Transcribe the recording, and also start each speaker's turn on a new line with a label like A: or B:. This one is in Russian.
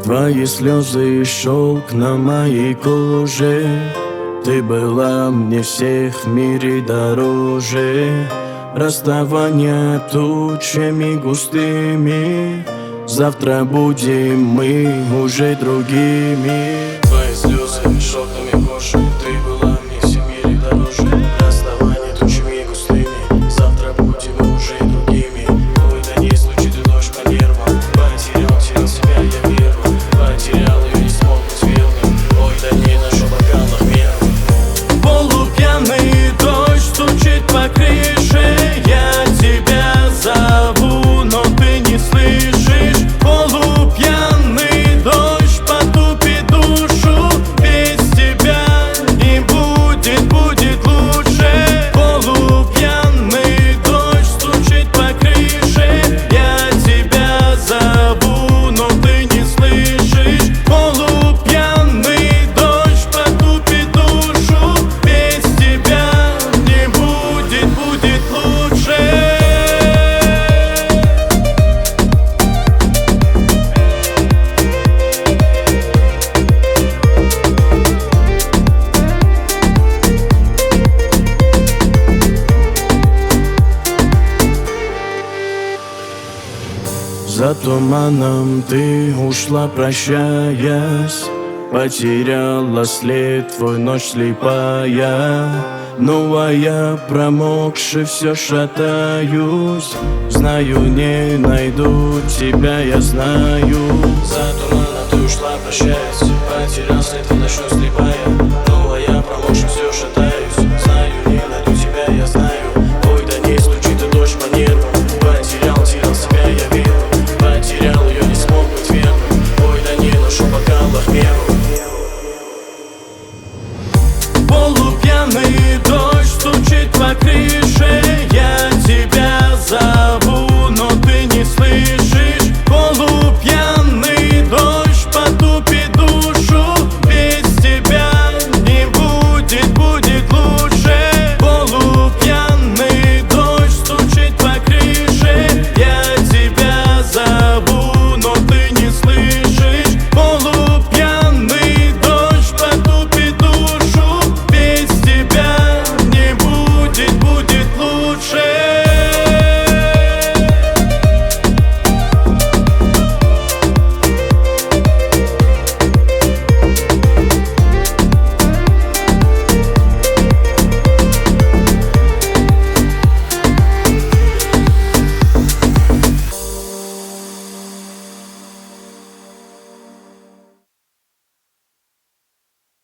A: Твои слезы и шелк на моей коже. Ты была мне всех в мире дороже. Расставание тучами густыми. Завтра будем мы уже другими. Твои слезы и шелк на моей коже. Ты была мне всех в мире дороже. Расставание тучами густыми. Завтра будем мы уже другими. Ой, да не случится дождь по нервам. Потерял себя я веру. Потерял ее, не смог быть верным. Ой, да не нашел бокалах меру. Полупьяный дождь стучит по крыше. Я тебя зову, но ты не слышишь. Полупьяный дождь потупит душу. Без тебя не будет лучше. Полупьяный дождь стучит по крыше. Я тебя зову, но ты не слышишь. Полупьяный дождь потупит душу. Без тебя не будет лучше. За туманом ты ушла, прощаясь. Потеряла след твой, ночь слепая. Ну а я промокший все шатаюсь. Знаю, не найду тебя, я знаю. За туманом ты ушла, прощаясь. Потерял след твой, ночь слепая.